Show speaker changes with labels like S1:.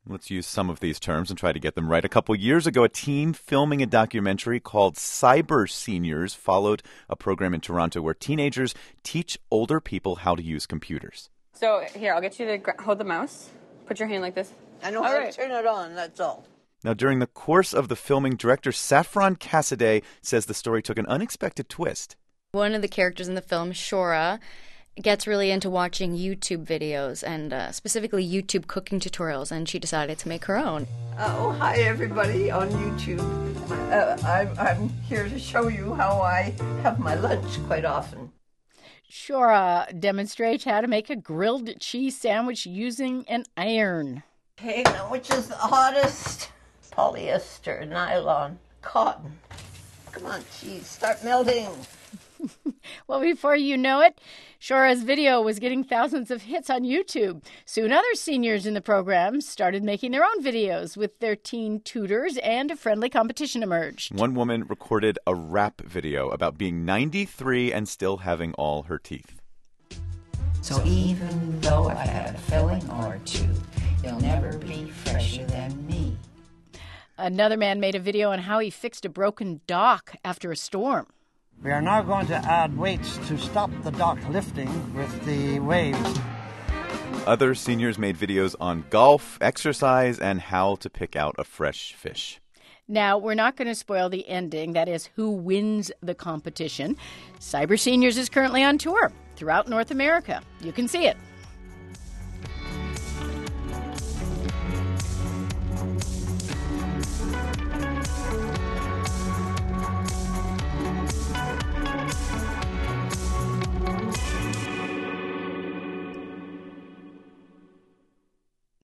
S1: Let's use some of these terms and try to get them right. A couple years ago, a team filming a documentary called Cyber Seniors followed a program in Toronto where teenagers teach older people how to use computers.
S2: So here, I'll get you to hold the mouse. Put your hand like this.
S3: I know how to turn it on, that's all.
S1: Now, during the course of the filming, director Saffron Cassaday says the story took an unexpected twist.
S4: One of the characters in the film, Shora, gets really into watching YouTube videos and specifically YouTube cooking tutorials, and she decided to make her own.
S3: Oh, hi everybody on YouTube. I'm here to show you how I have my lunch quite often.
S5: Shora demonstrates how to make a grilled cheese sandwich using an iron.
S3: Okay, now which is the hottest? Polyester, nylon, cotton. Come on, cheese, start melting.
S5: Well, before you know it, Shora's video was getting thousands of hits on YouTube. Soon other seniors in the program started making their own videos with their teen tutors, and a friendly competition emerged.
S1: One woman recorded a rap video about being 93 and still having all her teeth.
S6: So even though I've had a filling or two, you'll never be fresher than me.
S5: Another man made a video on how he fixed a broken dock after a storm.
S7: We are now going to add weights to stop the dock lifting with the waves.
S1: Other seniors made videos on golf, exercise, and how to pick out a fresh fish.
S5: Now, we're not going to spoil the ending, that is, who wins the competition. Cyber Seniors is currently on tour throughout North America. You can see it